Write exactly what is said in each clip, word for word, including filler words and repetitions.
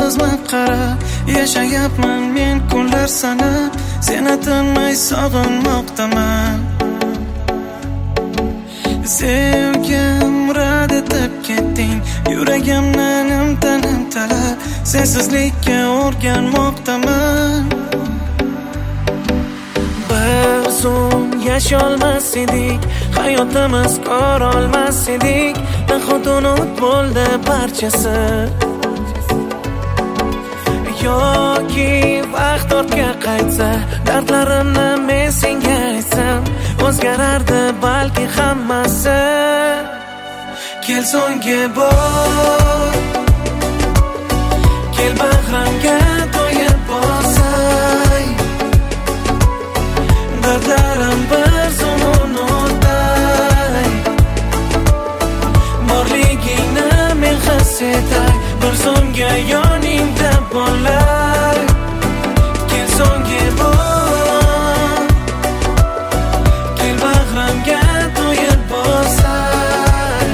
yolg'izman qarab yashayapman men kunlar sanab, seni tinmay sog'inmoqdaman. Sevgim rad etib ketding, yuragimni nimta-nimtalab sensizlikka o'rganmoqdaman. Bir zum yasholmas edik, hayotimiz ko'rolmas edik, nahot unut bo'ldi barchasi. Yoki vaqt ortga qaytsa, dardlarimni men senga aytsam, o'zgarardi balki hammasi. Kel so'nggi bor, kel bag'rimga to'yib bosay, dardlarim bir zum unutay, borligingni men his etay, bir so'mga yoningda bo'lay. Kel so'nggi bor, kel bag'rimga to'yib bosay,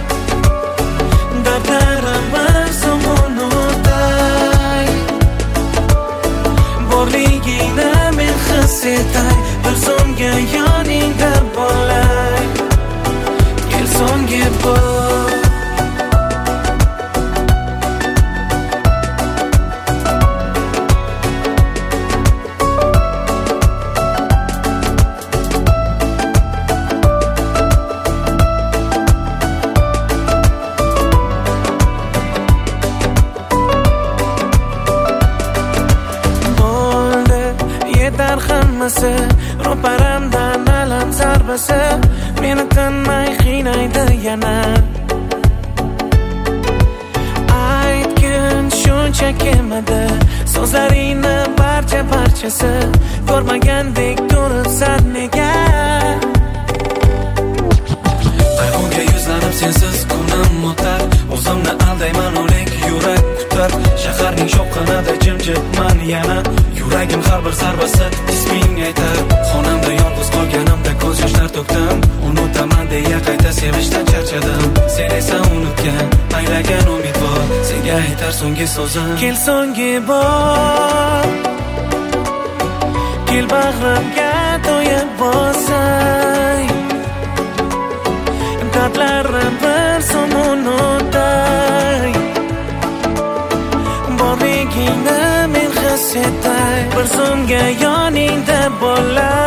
dardlarim bir zum unutay, borligingni men his etay, bir so'mga yoningda bo'lay. Kel so'nggi bor. Hammasi ro'paramdan alam zarbasi meni tinmay qiynaydi yana. Aytgin shuncha kelmadi so'zlaringni barcha parchasi, ko'rmagandek turibsan nega? Qayg'uga yuzlanib sensiz kunim o'tar, o'zimni aldayman o'lik yurak kutar, shaharning shovqinida jimjitman yana. Yuragim har bir zarbasi isming aytar, xonamda yolg'iz qolganimda ko'z yoshlar to'kdim, unutaman deya qayta sevishdan charchadim. Sen esa unutgan, anglagan umidvor, senga aytar so'nggi so'zim. Kel so'nggi bor, kel bag'rimga to'yib bosay, dardlarim bir zum unutay, borligingni men his etay, bir so'mga yoningda bo'lay.